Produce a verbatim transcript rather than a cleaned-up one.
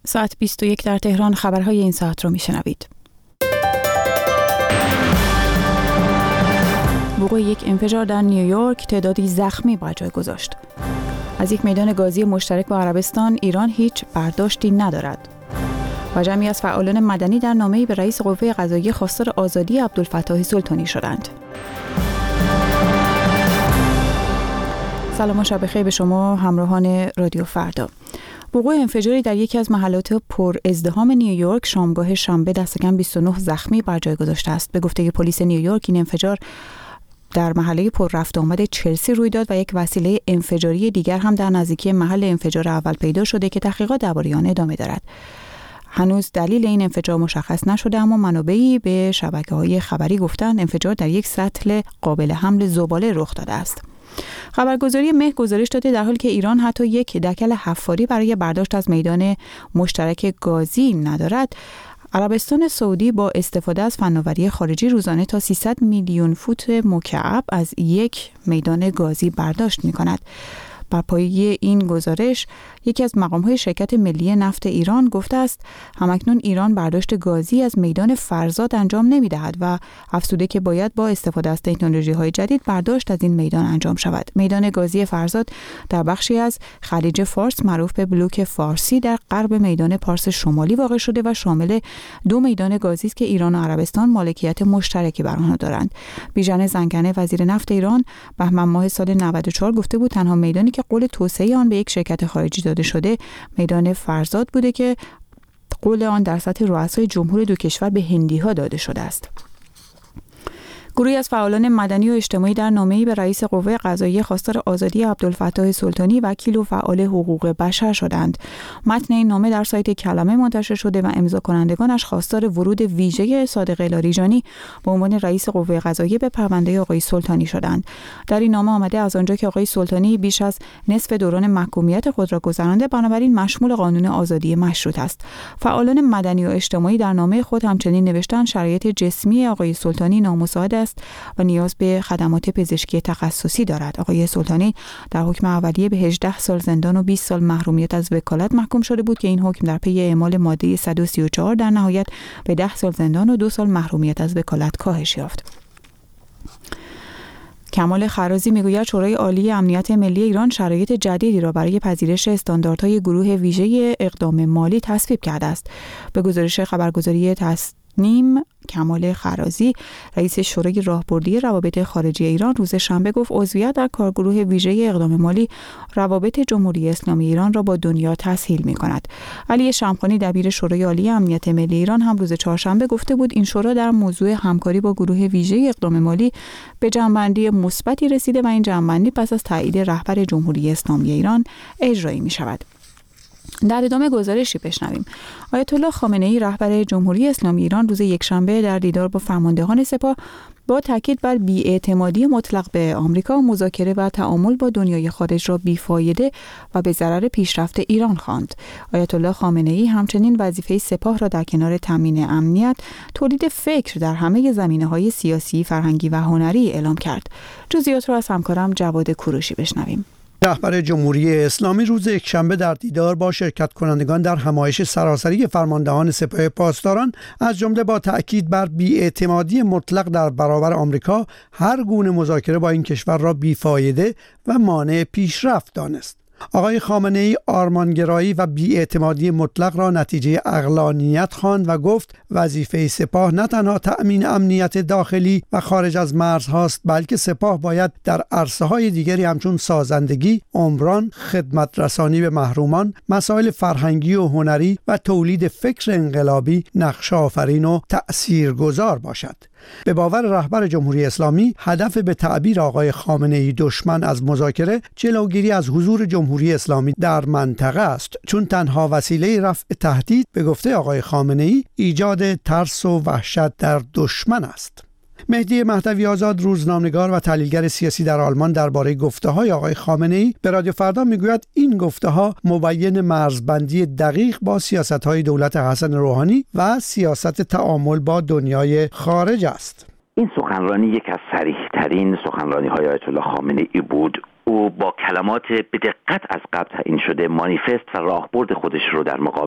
ساعت بیست و یک در تهران. خبرهای این ساعت رو میشنوید. وقوع یک انفجار در نیویورک تعدادی زخمی بر جای گذاشت. از یک میدان گازی مشترک با عربستان ایران هیچ برداشتی ندارد. و جمعی از فعالان مدنی در نامه‌ای به رئیس قوه قضاییه خواستار آزادی عبدالفتاح سلطانی شدند. سلام و شب بخیر به شما همراهان رادیو فردا. وقوع انفجاری در یکی از محلات پر ازدحام نیویورک شامگاه شنبه دست کم بیست و نه زخمی بر جای گذاشته است. به گفته پلیس نیویورک این انفجار در محله پر رفت آمد چلسی روی داد و یک وسیله انفجاری دیگر هم در نزدیکی محل انفجار اول پیدا شده که تحقیقات درباره آن ادامه دارد. هنوز دلیل این انفجار مشخص نشده، اما منابعی به شبکه‌های خبری گفتند انفجار در یک سطل قابل حمل زباله رخ داده است. خبرگزاری مه گزارش داده در حالی که ایران حتی یک دکل حفاری برای برداشت از میدان مشترک گازی ندارد، عربستان سعودی با استفاده از فناوری خارجی روزانه تا سیصد میلیون فوت مکعب از یک میدان گازی برداشت می‌کند. بر پایه این گزارش یکی از مقام‌های شرکت ملی نفت ایران گفته است همکنون ایران برداشت گازی از میدان فرزاد انجام نمی‌دهد و افزوده که باید با استفاده از تکنولوژی‌های جدید برداشت از این میدان انجام شود. میدان گازی فرزاد در بخشی از خلیج فارس معروف به بلوک فارسی در غرب میدان پارس شمالی واقع شده و شامل دو میدان گازی است که ایران و عربستان مالکیت مشترکی بر آنها دارند. بیژن زنگنه وزیر نفت ایران بهمن ماه سال نود و چهار گفته بود تنها میدانی که قول توسعه آن به یک شرکت خارجی داده شده میدان فرزاد بوده که قول آن در سطح رؤسای جمهور دو کشور به هندی‌ها داده شده است. گروهی از فعالان مدنی و اجتماعی در نامه‌ای به رئیس قوه قضاییه خواستار آزادی عبدالفتاح سلطانی وکیل و فعال حقوق بشر شدند. متن این نامه در سایت کلمه منتشر شده و امضا کنندگانش خواستار ورود ویژه صادق لاریجانی به عنوان رئیس قوه قضاییه به پرونده آقای سلطانی شدند. در این نامه آمده از آنجا که آقای سلطانی بیش از نصف دوران محکومیت خود را گذرانده، بنابراین مشمول قانون آزادی مشروط است. فعالان مدنی و اجتماعی در نامه خود همچنین نوشتند شرایط جسمی آقای سلطانی نامساعد و نیاز به خدمات پزشکی تخصصی دارد. آقای سلطانی در حکم اولیه به هجده سال زندان و بیست سال محرومیت از وکالت محکوم شده بود که این حکم در پی اعمال ماده صد و سی و چهار در نهایت به ده سال زندان و دو سال محرومیت از وکالت کاهش یافت. کمال خرازی میگوید شورای عالی امنیت ملی ایران شرایط جدیدی را برای پذیرش استانداردهای گروه ویژه اقدام مالی تصویب کرده است. به گزارش خبرگزاری تس نیم کمال خرازی رئیس شورای راهبردی روابط خارجی ایران روز شنبه گفت عضویت در کارگروه ویژه اقدام مالی روابط جمهوری اسلامی ایران را با دنیا تسهیل می‌کند. علی شمخانی دبیر شورای عالی امنیت ملی ایران هم روز چهارشنبه گفته بود این شورا در موضوع همکاری با گروه ویژه اقدام مالی به جنبندی مثبتی رسیده و این جنبندی پس از تایید رهبر جمهوری اسلامی ایران اجرایی می‌شود. در ادامه گزارشی بشنویم. آیت الله خامنه‌ای رهبر جمهوری اسلامی ایران روز یکشنبه در دیدار با فرماندهان سپاه با تاکید بر بی‌اعتمادی مطلق به آمریکا مذاکره و تعامل با دنیای خارج را بیفایده و به ضرر پیشرفت ایران خواند. آیت الله خامنه‌ای همچنین وظیفه سپاه را در کنار تامین امنیت تولید فکر در همه زمینه‌های سیاسی، فرهنگی و هنری اعلام کرد. جزئیات را از همکارم جواد کوروشی بشنویم. رهبر جمهوری اسلامی روز یکشنبه در دیدار با شرکت کنندگان در همایش سراسری فرماندهان سپاه پاسداران از جمله با تأکید بر بی‌اعتمادی مطلق در برابر آمریکا هر گونه مذاکره با این کشور را بیفایده و مانع پیشرفت دانست. آقای خامنه‌ای آرمانگرایی و بی‌اعتمادی مطلق را نتیجه عقلانیت خواند و گفت وظیفه سپاه نه تنها تأمین امنیت داخلی و خارج از مرزهاست، بلکه سپاه باید در عرصه‌های دیگری همچون سازندگی، عمران، خدمت رسانی به محرومان، مسائل فرهنگی و هنری و تولید فکر انقلابی نقش آفرین و تأثیرگذار باشد. به باور رهبر جمهوری اسلامی هدف به تعبیر آقای خامنه‌ای دشمن از مذاکره جلوگیری از حضور جمهوری اسلامی در منطقه است، چون تنها وسیله رفع تهدید به گفته آقای خامنه‌ای ایجاد ترس و وحشت در دشمن است. مهدی مهدوی آزاد روزنامه‌نگار و تحلیلگر سیاسی در آلمان درباره گفته‌های آقای خامنه‌ای به رادیو فردا میگوید این گفته‌ها مبین مرزبندی دقیق با سیاست‌های دولت حسن روحانی و سیاست تعامل با دنیای خارج است. این سخنرانی یک از صریح‌ترین سخنرانی‌های آیت الله خامنه‌ای بود. او با کلمات به دقت از قبل تعیین شده مانیفست و راهبرد خودش رو در مقابل